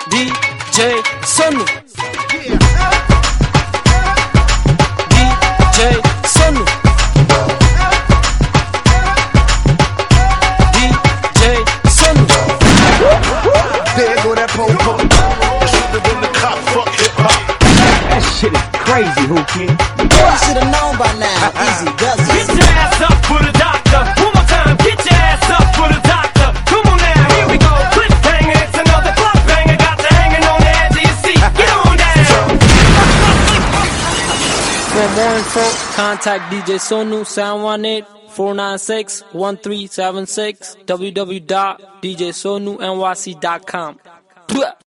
DJ Sonu. DJ Sonu. DJ Sonu. There go that po-po. Should've been the cop, fuck hip-hop. That shit is crazy, Hookie. You should've known by now. Easy does it. Get your ass up for the doctor. One more time, get your ass up for the doctor. Come on now, here we go. Cliffhanger, it's another club banger. Got you hanging on the edge of your seat. Get on down. For more info, contact DJ Sonu 718-496-1376 www.djsonunyc.com.